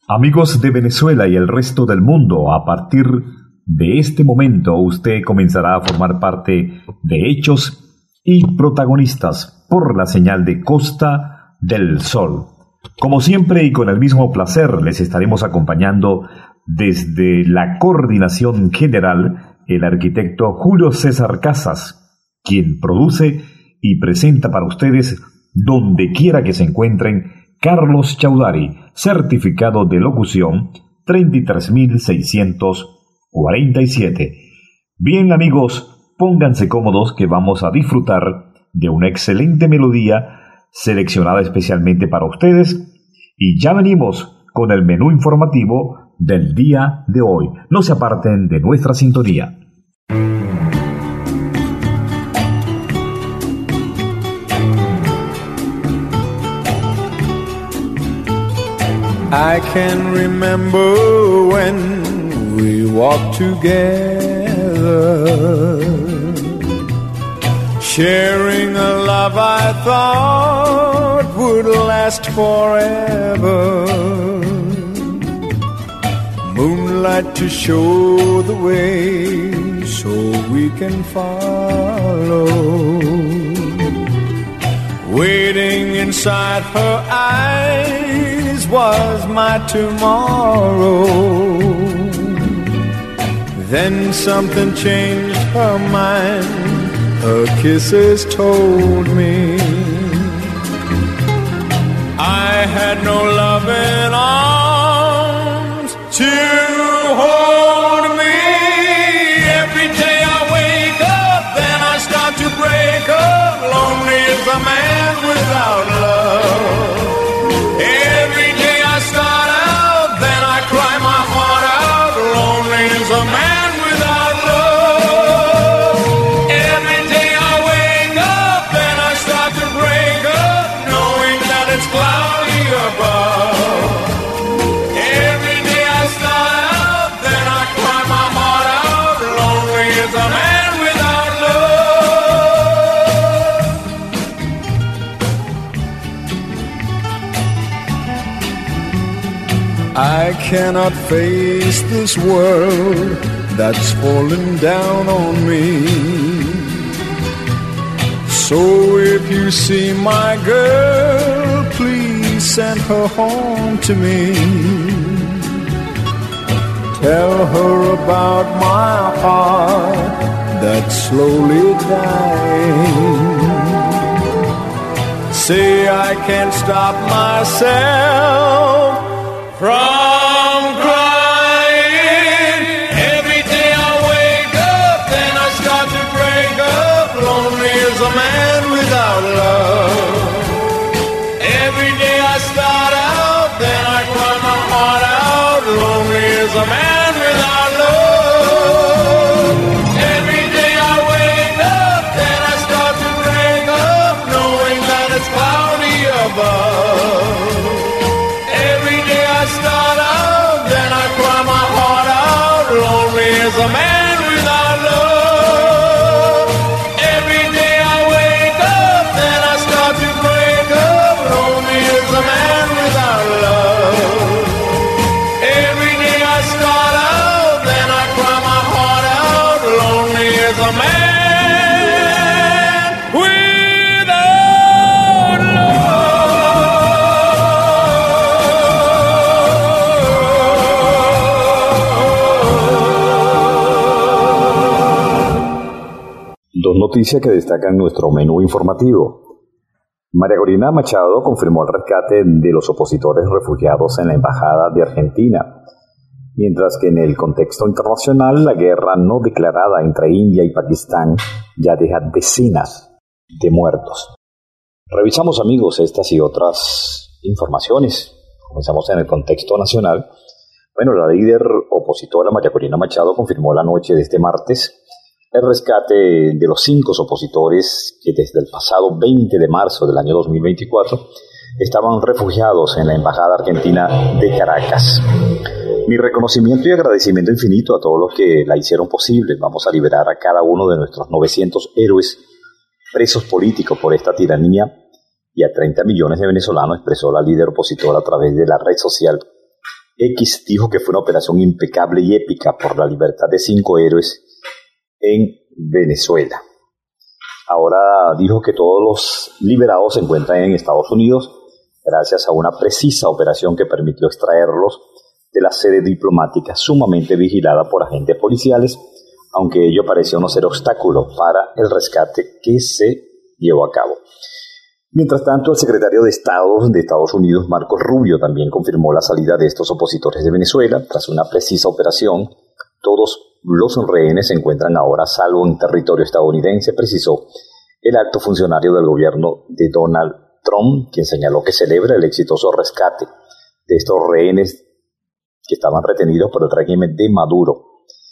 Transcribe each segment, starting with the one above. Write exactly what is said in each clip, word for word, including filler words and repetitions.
Amigos de Venezuela y el resto del mundo, a partir de este momento usted comenzará a formar parte de hechos y protagonistas por la señal de Costa del Sol. Como siempre y con el mismo placer, les estaremos acompañando desde la coordinación general el arquitecto Julio César Casas, quien produce y presenta para ustedes, donde quiera que se encuentren, Carlos Chaudhary, certificado de locución treinta y tres mil seiscientos cuarenta y siete. Bien, amigos, pónganse cómodos que vamos a disfrutar de una excelente melodía seleccionada especialmente para ustedes y ya venimos con el menú informativo del día de hoy. No se aparten de nuestra sintonía. I can remember when we walked together, sharing a love I thought would last forever. Moonlight to show the way so we can follow. Waiting inside her eyes was my tomorrow. Then something changed her mind. Her kisses told me I had no loving arms to hold me. Every day I wake up, then I start to break up. Lonely as a man without love. Every day I start out, then I cry my heart out. Lonely as a man without love. Every day I wake up, then I start to break up, knowing that it's cloudy above. Every day I start out, then I cry my heart out. Lonely as a man without love. I cannot face this world that's falling down on me. So if you see my girl, please send her home to me. Tell her about my heart that's slowly dying. Say I can't stop myself from crying. Every day I wake up, then I start to break up. Lonely as a man without love. Every day I start out, then I cry my heart out. Lonely as a man without love. Every day I wake up, then I start to break up, knowing that it's cloudy above. Every day I start out, then I cry my heart out. Lonely as a man without love. Every day I wake up, then I start to break up. Lonely as a man without love. Every day I start out, then I cry my heart out. Lonely as a man without Dos noticias que destacan nuestro menú informativo. María Corina Machado confirmó el rescate de los opositores refugiados en la Embajada de Argentina, mientras que en el contexto internacional la guerra no declarada entre India y Pakistán ya deja decenas de muertos. Revisamos, amigos, estas y otras informaciones. Comenzamos en el contexto nacional. Bueno, la líder opositora María Corina Machado confirmó la noche de este martes el rescate de los cinco opositores que desde el pasado veinte de marzo del año dos mil veinticuatro estaban refugiados en la Embajada Argentina de Caracas. Mi reconocimiento y agradecimiento infinito a todos los que la hicieron posible. Vamos a liberar a cada uno de nuestros novecientos héroes presos políticos por esta tiranía y a treinta millones de venezolanos, expresó la líder opositora a través de la red social X dijo que fue una operación impecable y épica por la libertad de cinco héroes en Venezuela. Ahora dijo que todos los liberados se encuentran en Estados Unidos gracias a una precisa operación que permitió extraerlos de la sede diplomática sumamente vigilada por agentes policiales, aunque ello pareció no ser obstáculo para el rescate que se llevó a cabo. Mientras tanto, el secretario de Estado de Estados Unidos, Marco Rubio, también confirmó la salida de estos opositores de Venezuela. Tras una precisa operación, todos los rehenes se encuentran ahora a salvo en territorio estadounidense, precisó el alto funcionario del gobierno de Donald Trump, quien señaló que celebra el exitoso rescate de estos rehenes que estaban retenidos por el régimen de Maduro.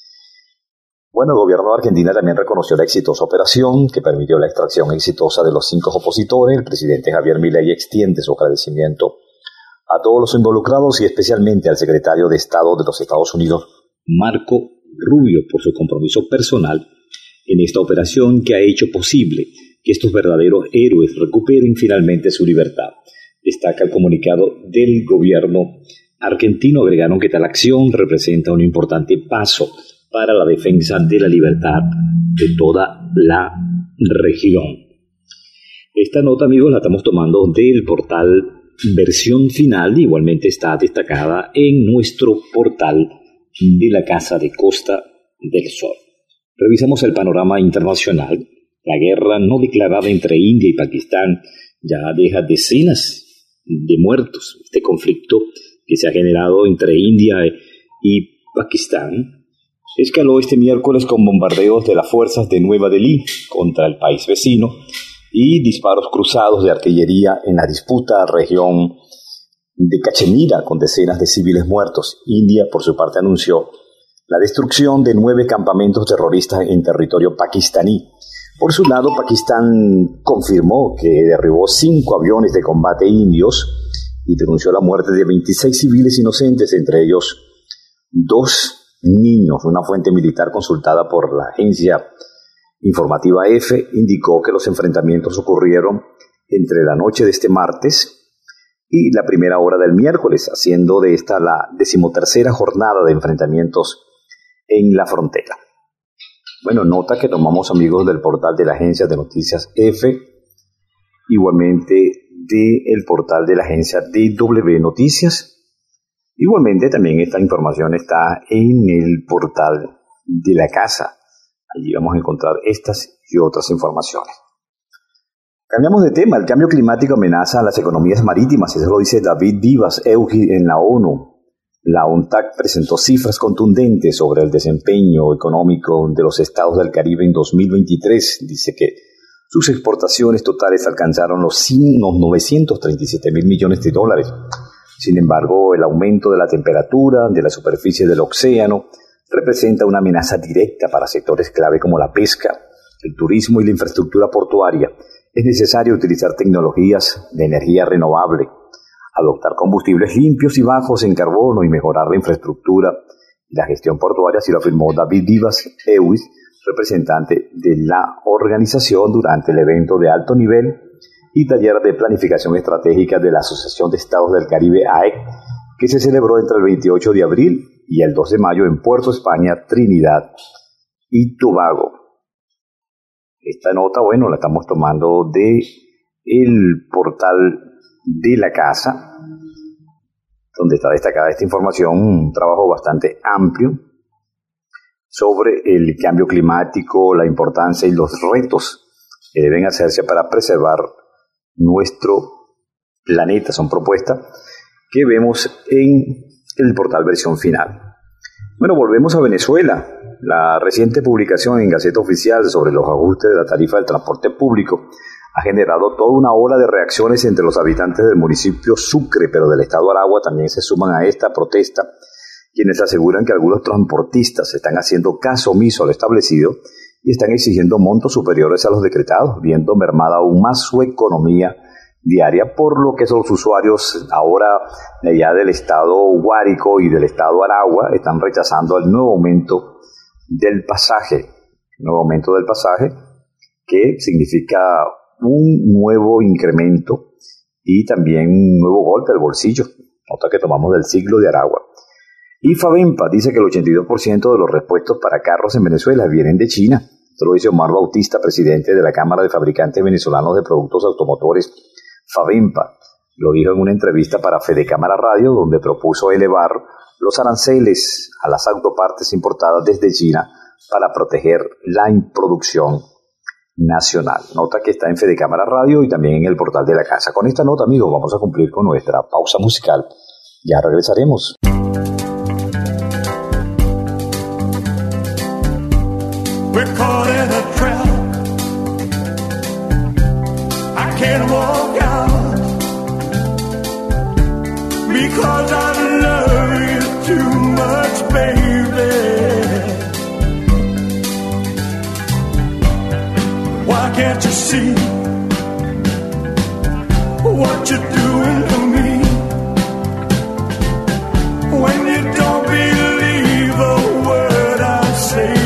Bueno, el gobierno de Argentina también reconoció la exitosa operación que permitió la extracción exitosa de los cinco opositores. El presidente Javier Milei extiende su agradecimiento a todos los involucrados y especialmente al secretario de Estado de los Estados Unidos, Marco Rubio, por su compromiso personal en esta operación que ha hecho posible que estos verdaderos héroes recuperen finalmente su libertad. Destaca el comunicado del gobierno argentino. Agregaron que tal acción representa un importante paso para la defensa de la libertad de toda la región. Esta nota, amigos, la estamos tomando del portal Versión Final, igualmente está destacada en nuestro portal de la Casa de Costa del Sol. Revisamos el panorama internacional. La guerra no declarada entre India y Pakistán ya deja decenas de muertos. Este conflicto que se ha generado entre India y Pakistán escaló este miércoles con bombardeos de las fuerzas de Nueva Delhi contra el país vecino y disparos cruzados de artillería en la disputa región de Cachemira con decenas de civiles muertos. India, por su parte, anunció la destrucción de nueve campamentos terroristas en territorio pakistaní. Por su lado, Pakistán confirmó que derribó cinco aviones de combate indios y denunció la muerte de veintiséis civiles inocentes, entre ellos dos niños. Una fuente militar consultada por la agencia informativa E F E indicó que los enfrentamientos ocurrieron entre la noche de este martes y la primera hora del miércoles, haciendo de esta la decimotercera jornada de enfrentamientos en la frontera. Bueno, nota que tomamos, amigos, del portal de la agencia de noticias E F E, igualmente del portal de la agencia D W Noticias. Igualmente también esta información está en el portal de la casa. Allí vamos a encontrar estas y otras informaciones. Cambiamos de tema. El cambio climático amenaza a las economías marítimas. Eso lo dice David Vivas Eugi en la ONU. La UNTAC presentó cifras contundentes sobre el desempeño económico de los estados del Caribe en dos mil veintitrés. Dice que sus exportaciones totales alcanzaron los novecientos treinta y siete mil millones de dólares. Sin embargo, el aumento de la temperatura de la superficie del océano representa una amenaza directa para sectores clave como la pesca, el turismo y la infraestructura portuaria. Es necesario utilizar tecnologías de energía renovable, adoptar combustibles limpios y bajos en carbono y mejorar la infraestructura y la gestión portuaria, así lo afirmó David Vivas Euis, representante de la organización durante el evento de alto nivel y taller de planificación estratégica de la Asociación de Estados del Caribe A E C, que se celebró entre el veintiocho de abril y el dos de mayo en Puerto España, Trinidad y Tobago. Esta nota, bueno, la estamos tomando de el portal de la casa, donde está destacada esta información, un trabajo bastante amplio sobre el cambio climático, la importancia y los retos que deben hacerse para preservar nuestro planeta. Son propuestas que vemos en el portal Versión Final. Bueno, volvemos a Venezuela. La reciente publicación en Gaceta Oficial sobre los ajustes de la tarifa del transporte público ha generado toda una ola de reacciones entre los habitantes del municipio Sucre, pero del estado Aragua también se suman a esta protesta, quienes aseguran que algunos transportistas están haciendo caso omiso a lo establecido y están exigiendo montos superiores a los decretados, viendo mermada aún más su economía diaria, por lo que los usuarios ahora de allá del estado Guárico y del estado Aragua están rechazando el nuevo aumento del pasaje, el nuevo aumento del pasaje que significa un nuevo incremento y también un nuevo golpe al bolsillo nota que tomamos del siglo de Aragua. Y Favempa dice que el ochenta y dos por ciento de los repuestos para carros en Venezuela vienen de China. Esto lo dice Omar Bautista, presidente de la Cámara de Fabricantes Venezolanos de Productos Automotores, Favempa. Lo dijo en una entrevista para Fede Cámara Radio, donde propuso elevar los aranceles a las autopartes importadas desde China para proteger la producción nacional. Nota que está en Fede Cámara Radio y también en el portal de la casa. Con esta nota, amigos, vamos a cumplir con nuestra pausa musical. Ya regresaremos. We're caught in a trap. I can't walk out because I love you too much, baby. Why can't you see what you're doing to me when you don't believe a word I say?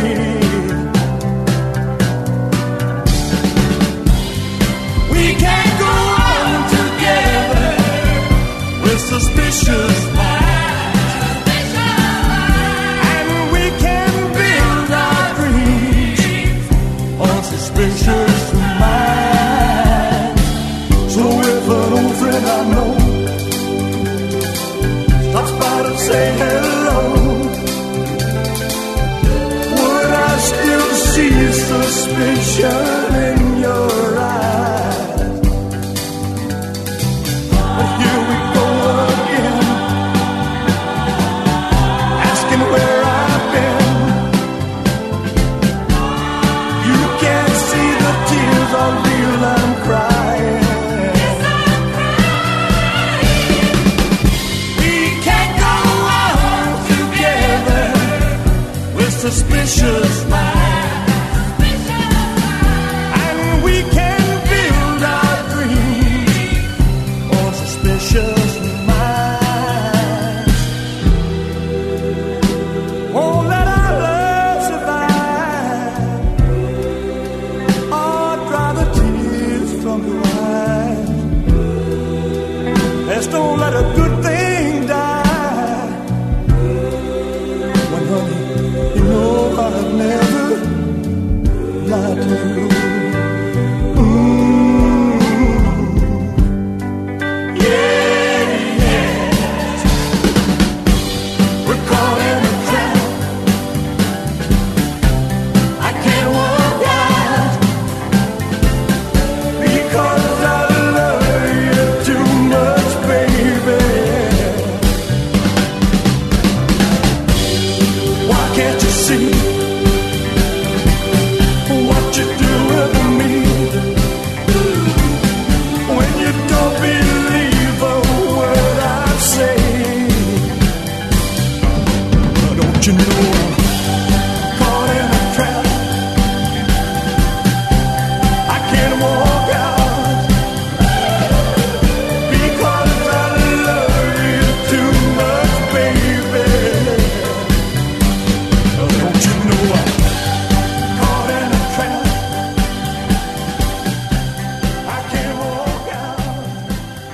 Suspicious minds, and we can build our dreams on suspicious minds. So if an old friend I know stops by to say hello, would I still see suspicion in your eyes? But here we go. Suspicious minds, and we can build our dreams on suspicious minds. Won't let our love survive, or dry the tears from your eyes. Let's don't let a good thing die. When honey, no, I've never lied to you. Mm. Yeah, yeah. We're caught in a trap. I can't walk out because I love you too much, baby. Why can't you see what you're doing to me when you don't believe a word I say? Don't you know I'm caught in a trap? I can't walk out because I love you too much, baby. Don't you know I'm caught in a trap? I can't walk out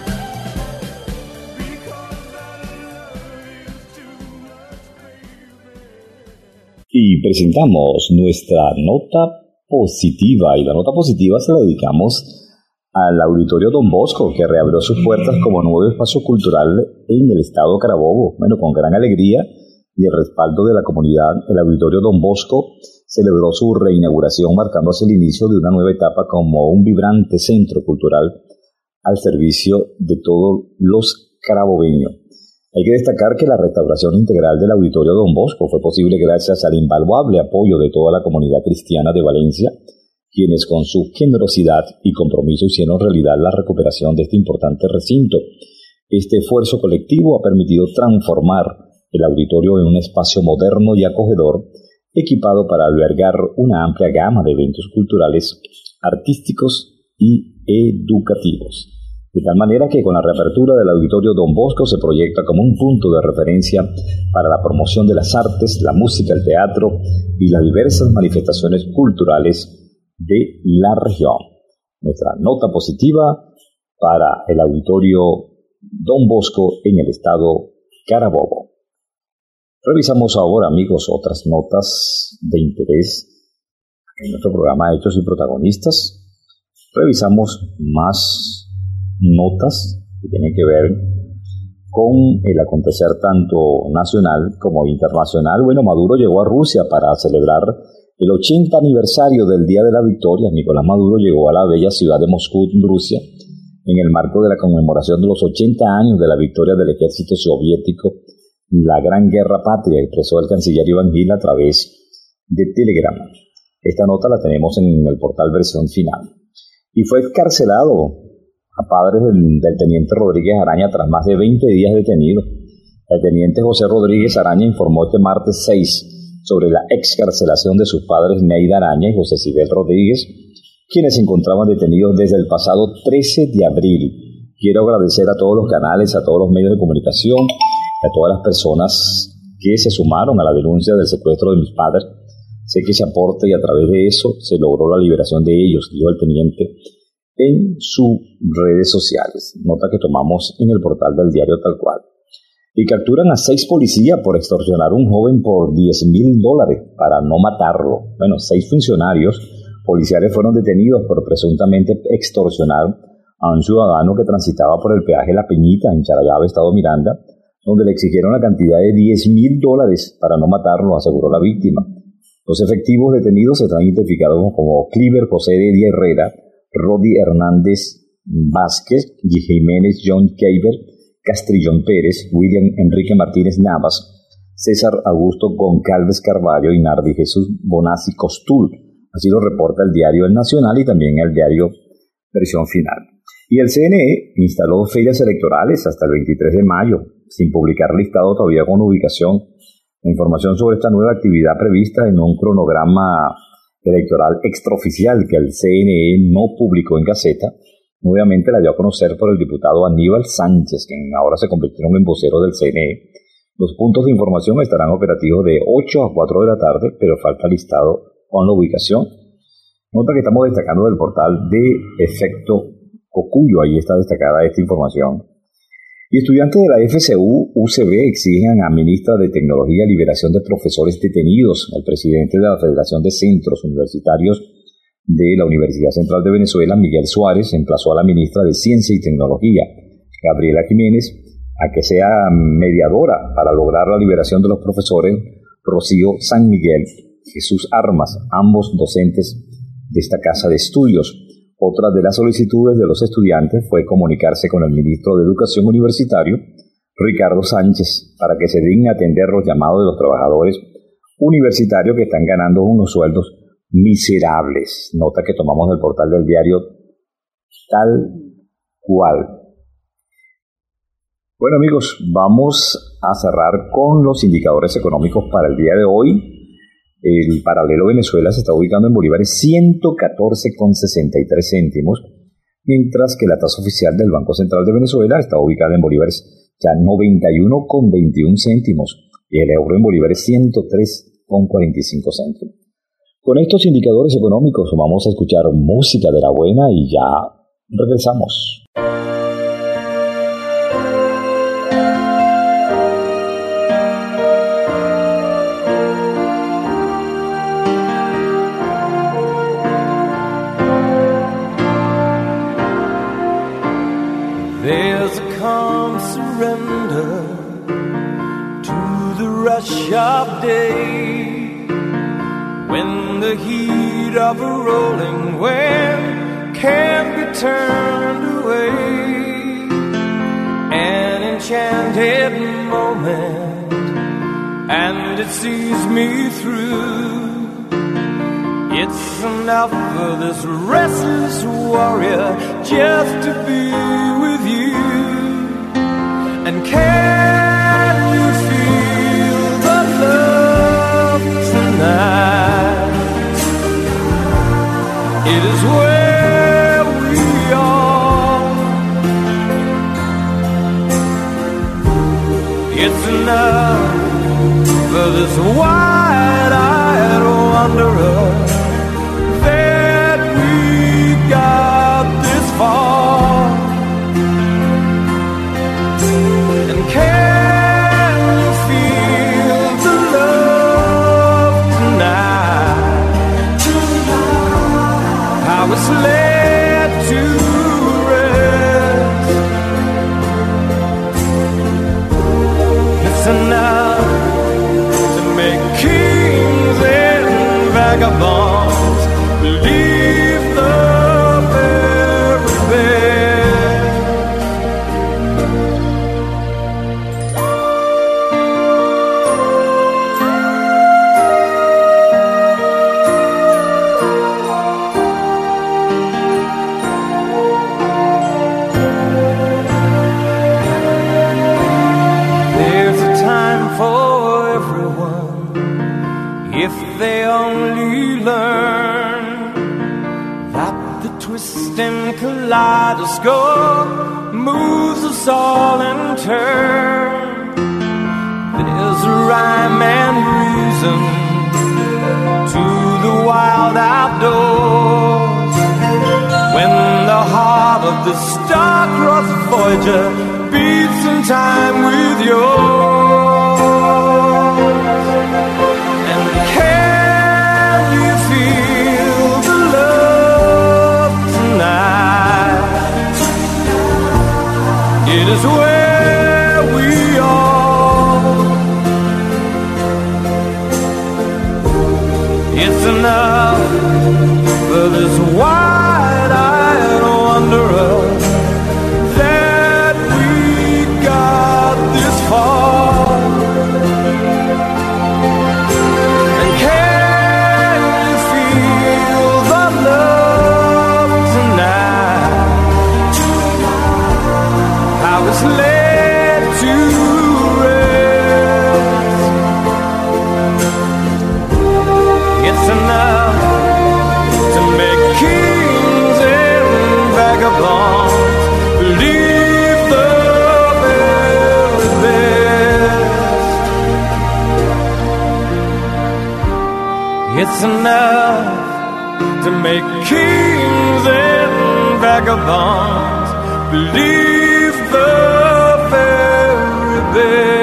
because I love you too much, baby. Y presentamos nuestra nota positiva, y la nota positiva se la dedicamos al Auditorio Don Bosco, que reabrió sus puertas como nuevo espacio cultural en el estado Carabobo. Bueno, con gran alegría y el respaldo de la comunidad, el Auditorio Don Bosco celebró su reinauguración, marcando así el inicio de una nueva etapa como un vibrante centro cultural al servicio de todos los carabobeños. Hay que destacar que la restauración integral del Auditorio Don Bosco fue posible gracias al invaluable apoyo de toda la comunidad cristiana de Valencia, quienes con su generosidad y compromiso hicieron realidad la recuperación de este importante recinto. Este esfuerzo colectivo ha permitido transformar el auditorio en un espacio moderno y acogedor, equipado para albergar una amplia gama de eventos culturales, artísticos y educativos. De tal manera que con la reapertura del Auditorio Don Bosco se proyecta como un punto de referencia para la promoción de las artes, la música, el teatro y las diversas manifestaciones culturales de la región. Nuestra nota positiva para el Auditorio Don Bosco en el estado Carabobo. Revisamos ahora, amigos, otras notas de interés en nuestro programa Hechos y Protagonistas. Revisamos más notas que tienen que ver con el acontecer tanto nacional como internacional. Bueno, Maduro llegó a Rusia para celebrar el ochenta aniversario del Día de la Victoria. Nicolás Maduro llegó a la bella ciudad de Moscú, Rusia, en el marco de la conmemoración de los ochenta años de la victoria del ejército soviético, la Gran Guerra Patria, expresó el canciller Iván Gil a través de Telegram. Esta nota la tenemos en el portal Versión Final. Y fue excarcelado a padres del, del teniente Rodríguez Araña tras más de veinte días detenido. El teniente José Rodríguez Araña informó este martes seis sobre la excarcelación de sus padres Neida Araña y José Sibel Rodríguez, quienes se encontraban detenidos desde el pasado trece de abril. Quiero agradecer a todos los canales, a todos los medios de comunicación, a todas las personas que se sumaron a la denuncia del secuestro de mis padres. Sé que ese aporte y a través de eso se logró la liberación de ellos, dijo el teniente en sus redes sociales. Nota que tomamos en el portal del diario Tal Cual. Y capturan a seis policías por extorsionar a un joven por diez mil dólares para no matarlo. Bueno, seis funcionarios policiales fueron detenidos por presuntamente extorsionar a un ciudadano que transitaba por el peaje La Peñita en Charallave, estado Miranda, donde le exigieron la cantidad de diez mil dólares para no matarlo, aseguró la víctima. Los efectivos detenidos están identificados como Cliver José de Herrera, Rodi Hernández Vázquez, G. Jiménez John Keiber, Castrillón Pérez, William Enrique Martínez Navas, César Augusto Goncalves Carballo y Nardi Jesús Bonazzi Costul. Así lo reporta el diario El Nacional y también el diario Versión Final. Y el C N E instaló ferias electorales hasta el veintitrés de mayo, sin publicar listado todavía con ubicación. La información sobre esta nueva actividad prevista en un cronograma electoral extraoficial que el C N E no publicó en Gaceta, nuevamente la dio a conocer por el diputado Aníbal Sánchez, quien ahora se convirtió en vocero del C N E. Los puntos de información estarán operativos de ocho a cuatro de la tarde, pero falta listado con la ubicación. Nota que estamos destacando del portal de Efecto Cocuyo, ahí está destacada esta información. Y estudiantes de la F C U U C B exigen a ministra de Tecnología liberación de profesores detenidos. El presidente de la Federación de Centros Universitarios de la Universidad Central de Venezuela, Miguel Suárez, emplazó a la ministra de Ciencia y Tecnología, Gabriela Jiménez, a que sea mediadora para lograr la liberación de los profesores Rocío San Miguel, Jesús Armas, ambos docentes de esta casa de estudios. Otra de las solicitudes de los estudiantes fue comunicarse con el ministro de Educación Universitario, Ricardo Sánchez, para que se digne atender los llamados de los trabajadores universitarios que están ganando unos sueldos miserables. Nota que tomamos del portal del diario Tal Cual. Bueno, amigos, vamos a cerrar con los indicadores económicos para el día de hoy. El paralelo Venezuela se está ubicando en bolívares ciento catorce con sesenta y tres céntimos, mientras que la tasa oficial del Banco Central de Venezuela está ubicada en bolívares ya noventa y uno con veintiún céntimos y el euro en bolívares ciento tres con cuarenta y cinco céntimos. Con estos indicadores económicos vamos a escuchar música de la buena y ya regresamos. There's a calm surrender to the rush of day, when the heat of a rolling wave can't be turned away. An enchanted moment, and it sees me through. It's enough for this restless warrior just to be with you. And can you feel the love tonight? It is where we are. It's enough for this wide-eyed wanderer that we got this far. vagabonds believe the very best. There's a time for everyone if they only learn that the twisting kaleidoscope moves us all in turn. There's a rhyme and reason to the wild outdoors. When the heart of the star-crossed Voyager beats in time with yours. And can you feel the love tonight? It is where we are. It's enough for this wide-eyed wanderer that we got this far. And can you feel the love tonight? How it's led to rest. It's enough to make kings and vagabonds believe the very best. It's enough to make kings and vagabonds believe the very best.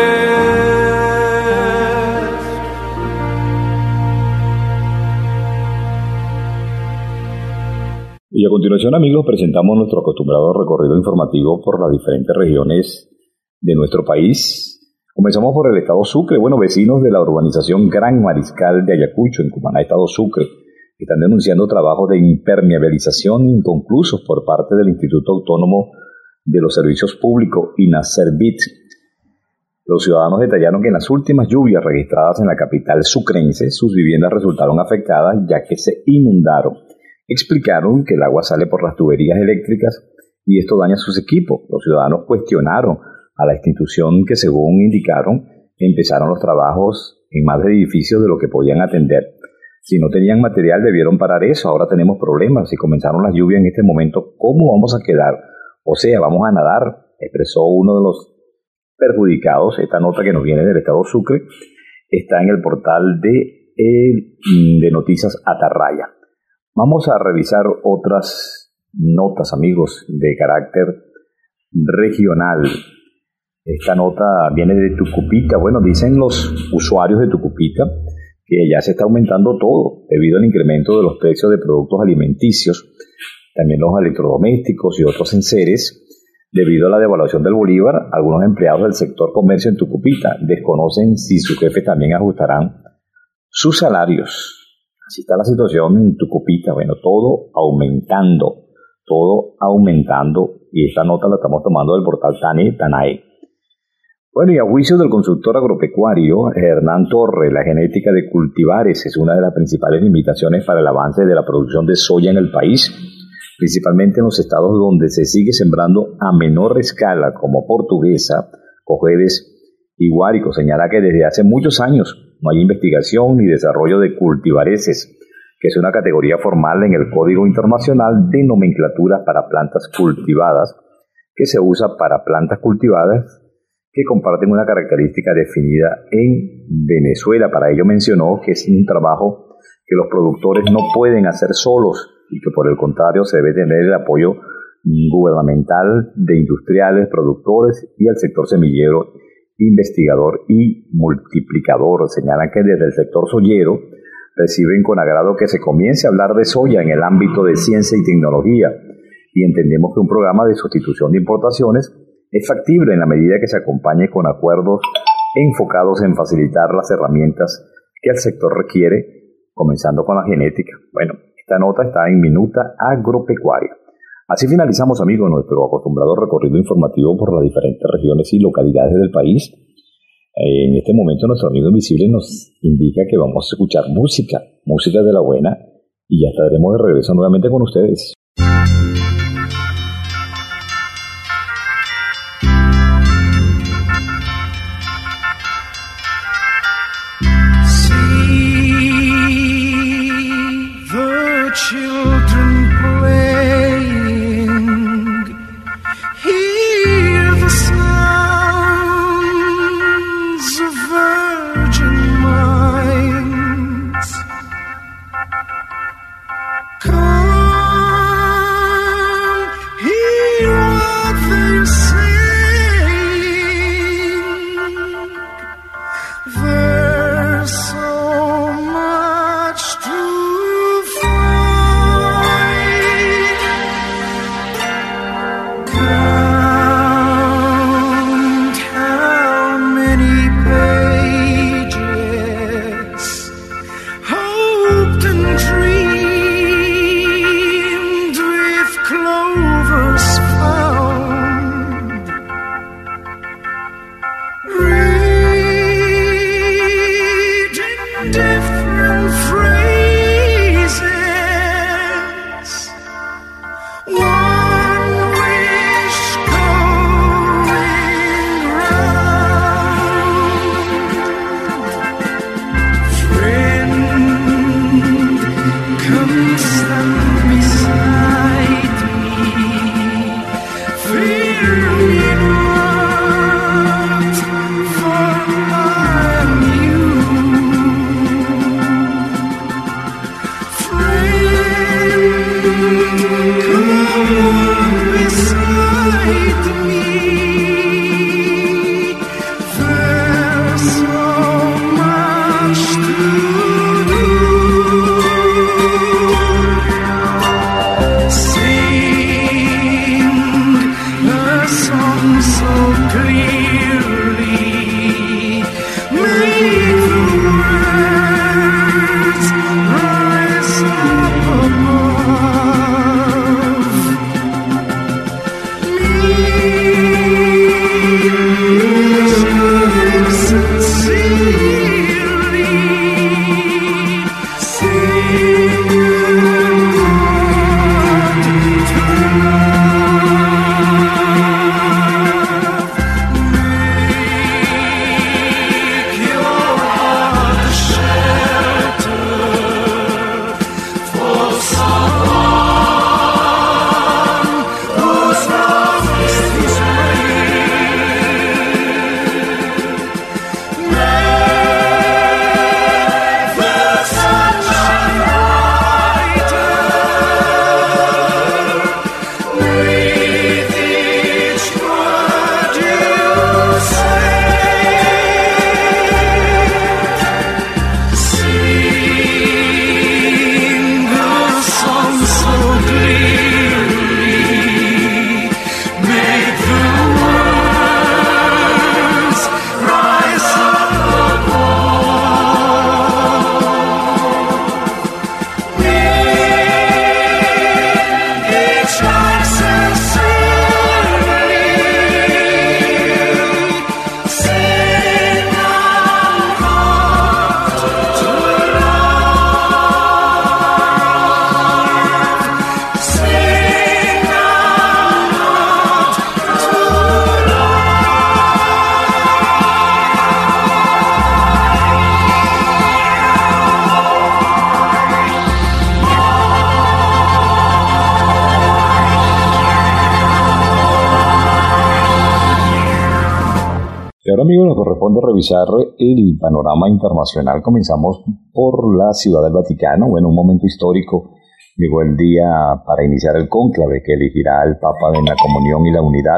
Y a continuación, amigos, presentamos nuestro acostumbrado recorrido informativo por las diferentes regiones de nuestro país. Comenzamos por el estado Sucre. Bueno, vecinos de la urbanización Gran Mariscal de Ayacucho, en Cumaná, estado Sucre, están denunciando trabajos de impermeabilización inconclusos por parte del Instituto Autónomo de los Servicios Públicos, INASERVIT. Los ciudadanos detallaron que en las últimas lluvias registradas en la capital sucrense, sus viviendas resultaron afectadas ya que se inundaron. Explicaron que el agua sale por las tuberías eléctricas y esto daña sus equipos. Los ciudadanos cuestionaron a la institución que, según indicaron, empezaron los trabajos en más edificios de lo que podían atender. Si no tenían material, debieron parar eso. Ahora tenemos problemas. Si comenzaron las lluvias en este momento, ¿cómo vamos a quedar? O sea, vamos a nadar, expresó uno de los perjudicados. Esta nota que nos viene del estado Sucre está en el portal de, eh, de Noticias Atarraya. Vamos a revisar otras notas, amigos, de carácter regional. Esta nota viene de Tucupita. Bueno, dicen los usuarios de Tucupita que ya se está aumentando todo debido al incremento de los precios de productos alimenticios, también los electrodomésticos y otros enseres. Debido a la devaluación del bolívar, algunos empleados del sector comercio en Tucupita desconocen si sus jefes también ajustarán sus salarios. Así está la situación en Tucupita. Bueno, todo aumentando, todo aumentando. Y esta nota la estamos tomando del portal Tane Tanae. Bueno, y a juicio del consultor agropecuario Hernán Torre, la genética de cultivares es una de las principales limitaciones para el avance de la producción de soya en el país, principalmente en los estados donde se sigue sembrando a menor escala, como Portuguesa, Cojedes y Guárico. Señala que desde hace muchos años no hay investigación ni desarrollo de cultivareses, que es una categoría formal en el Código Internacional de Nomenclatura para Plantas Cultivadas, que se usa para plantas cultivadas que comparten una característica definida en Venezuela. Para ello mencionó que es un trabajo que los productores no pueden hacer solos y que por el contrario se debe tener el apoyo gubernamental de industriales, productores y al sector semillero, investigador y multiplicador. Señalan que desde el sector soyero reciben con agrado que se comience a hablar de soya en el ámbito de ciencia y tecnología, y entendemos que un programa de sustitución de importaciones es factible en la medida que se acompañe con acuerdos enfocados en facilitar las herramientas que el sector requiere comenzando con la genética. Bueno, esta nota está en Minuta Agropecuaria. Así finalizamos, amigos, nuestro acostumbrado recorrido informativo por las diferentes regiones y localidades del país. En este momento nuestro amigo invisible nos indica que vamos a escuchar música, música de la buena, y ya estaremos de regreso nuevamente con ustedes. Y ahora, amigos, nos corresponde revisar el panorama internacional. Comenzamos por la Ciudad del Vaticano. Bueno, un momento histórico. Llegó el día para iniciar el cónclave que elegirá al Papa en la comunión y la unidad.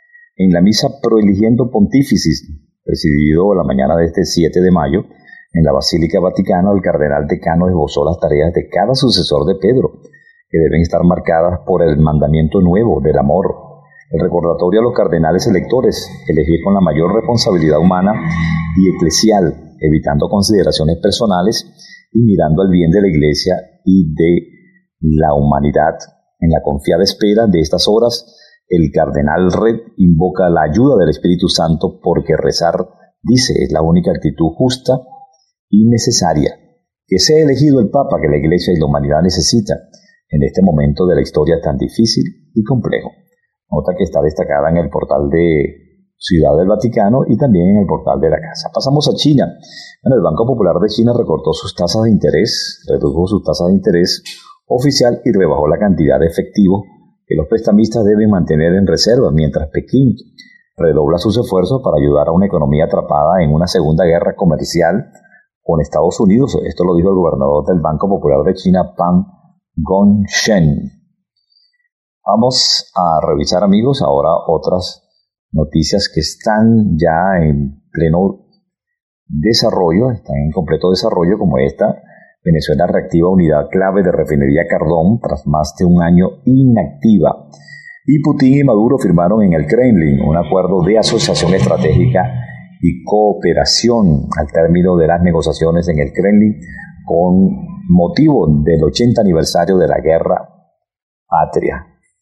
En la misa Proeligiendo Pontificis, presidido la mañana de este siete de mayo, en la Basílica Vaticana, el cardenal decano esbozó las tareas de cada sucesor de Pedro, que deben estar marcadas por el mandamiento nuevo del amor. El recordatorio a los cardenales electores, elegir con la mayor responsabilidad humana y eclesial, evitando consideraciones personales, y mirando al bien de la Iglesia y de la humanidad. En la confiada espera de estas horas, el cardenal Red invoca la ayuda del Espíritu Santo porque rezar, dice, es la única actitud justa y necesaria. Que sea elegido el Papa que la Iglesia y la humanidad necesita en este momento de la historia tan difícil y complejo. Nota que está destacada en el portal de Ciudad del Vaticano y también en el portal de la Casa. Pasamos a China. Bueno, el Banco Popular de China recortó sus tasas de interés, redujo sus tasas de interés oficial y rebajó la cantidad de efectivo que los prestamistas deben mantener en reserva, mientras Pekín redobla sus esfuerzos para ayudar a una economía atrapada en una segunda guerra comercial con Estados Unidos. Esto lo dijo el gobernador del Banco Popular de China, Pan Gongshen. Vamos a revisar, amigos, ahora otras noticias que están ya en pleno desarrollo, están en completo desarrollo, como esta. Venezuela reactiva unidad clave de refinería Cardón tras más de un año inactiva. Y Putin y Maduro firmaron en el Kremlin un acuerdo de asociación estratégica y cooperación al término de las negociaciones en el Kremlin con motivo del ochenta aniversario de la Guerra Patria.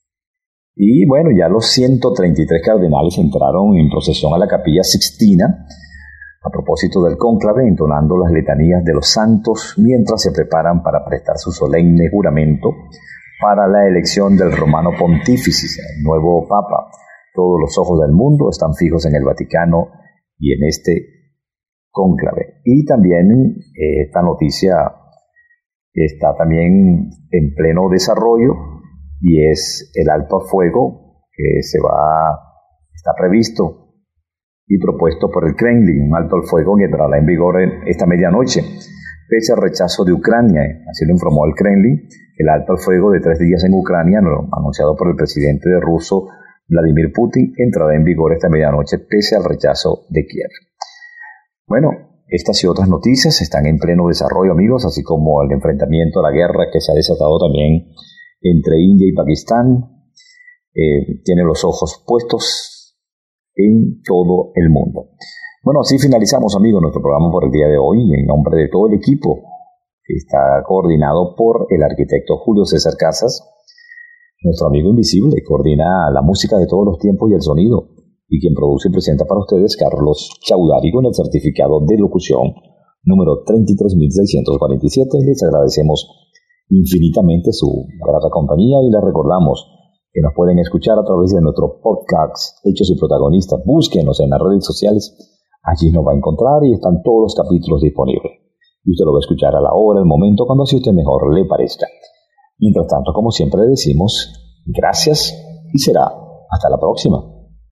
Y bueno, ya los ciento treinta y tres cardenales entraron en procesión a la Capilla Sixtina a propósito del cónclave, entonando las letanías de los santos mientras se preparan para prestar su solemne juramento para la elección del romano pontífice, el nuevo papa. Todos los ojos del mundo están fijos en el Vaticano y en este cónclave. Y también eh, esta noticia está también en pleno desarrollo y es el alto al fuego que se va, está previsto y propuesto por el Kremlin, un alto al fuego que entrará en vigor esta medianoche, pese al rechazo de Ucrania. Así lo informó el Kremlin. El alto al fuego de tres días en Ucrania, anunciado por el presidente de ruso Vladimir Putin, entrará en vigor esta medianoche pese al rechazo de Kiev. Bueno, estas y otras noticias están en pleno desarrollo, amigos, así como el enfrentamiento a la guerra que se ha desatado también entre India y Pakistán. Eh, tiene los ojos puestos en todo el mundo. Bueno, así finalizamos, amigos, nuestro programa por el día de hoy, en nombre de todo el equipo que está coordinado por el arquitecto Julio César Casas, nuestro amigo invisible, coordina la música de todos los tiempos y el sonido, y quien produce y presenta para ustedes Carlos Chaudari con el certificado de locución número treinta y tres mil seiscientos cuarenta y siete. Les agradecemos infinitamente su grata compañía y les recordamos que nos pueden escuchar a través de nuestro podcast Hechos y Protagonistas. Búsquenos en las redes sociales, allí nos va a encontrar y están todos los capítulos disponibles. Y usted lo va a escuchar a la hora, el momento, cuando así a usted mejor le parezca. Mientras tanto, como siempre le decimos, gracias y será hasta la próxima.